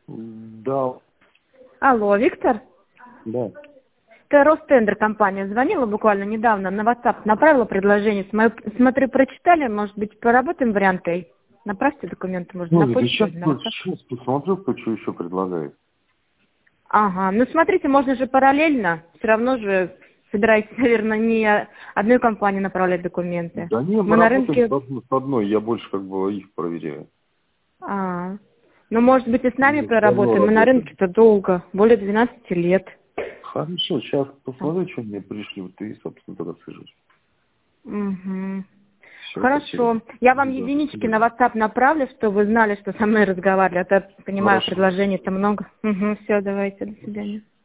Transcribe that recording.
Да, Алло, Виктор? да. Это Ростендер компания. Звонила буквально недавно, на WhatsApp направила предложение. Смотрю, прочитали, может быть, поработаем варианты. Направьте документы, можно на Ну, почту сейчас, или на WhatsApp. сейчас посмотрю, что еще предлагает. Ага, ну смотрите, можно же параллельно. Все равно же собираетесь, наверное, не одной компании направлять документы. Да не, мы Мы на работаем рынке... с одной, я больше как бы их проверяю. Ну, может быть, и с нами Мы с одной проработаем. Мы на работаем. рынке-то долго, более 12 лет. Хорошо, сейчас посмотрю, что мне пришлют, и, собственно, тогда свяжусь. Угу. Все, Хорошо. спасибо. Я вам Да, до единички на свидания. WhatsApp направлю, чтобы вы знали, что со мной разговаривали. А то, понимаю, Хорошо. предложений-то много. Угу, все, давайте, до свидания.